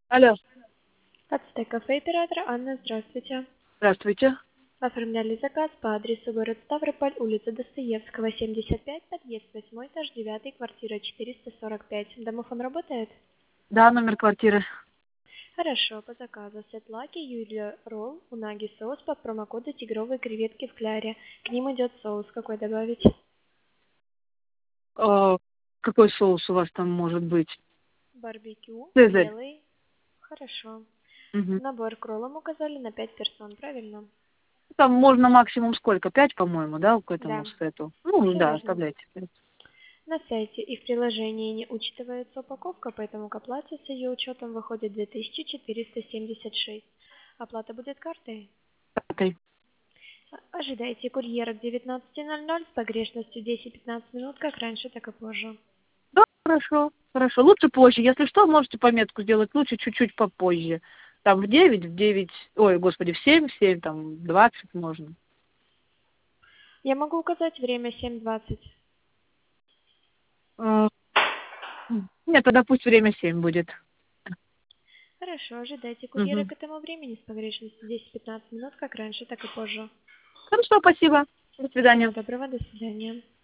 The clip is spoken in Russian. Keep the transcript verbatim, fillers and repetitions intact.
Алло, Ацтек кафе оператор Анна, здравствуйте. здравствуйте. Оформляли заказ по адресу город Ставрополь, улица Достоевского, семьдесят пять, подъезд восьмой, этаж девятый, квартира четыреста сорок пять. Домофон работает? Да, номер квартиры. Хорошо, по заказу сетлаки, Юлия Ролл, унаги соус по промокоду тигровые креветки в кляре. К ним идет соус. Какой добавить? Э, какой соус у вас там может быть? Барбекю, Цезарь. белый. Хорошо. Мгм. Набор к роллам указали на пять персон, правильно? Там можно максимум сколько? Пять, по-моему, да, к этому Да, сету? Ну, все да, верно. оставляйте пять. На сайте и в приложении не учитывается упаковка, поэтому к оплате с ее учетом выходит две тысячи четыреста семьдесят шесть. Оплата будет картой. Окей. А- Ожидайте курьера к девятнадцати ноль ноль с погрешностью десять-пятнадцать минут, как раньше, так и позже. Да, хорошо, хорошо. Лучше позже. Если что, можете пометку сделать лучше чуть-чуть попозже. Там в девять, в девять, ой, господи, в семь, в семь, там, двадцать можно. Я могу указать время семь двадцать. Э, Нет, тогда пусть время семь будет. Хорошо, ожидайте курьера Мгм. к этому времени с погрешностью десять-пятнадцать минут, как раньше, так и позже. Хорошо, спасибо. До Всего свидания. доброго, до свидания.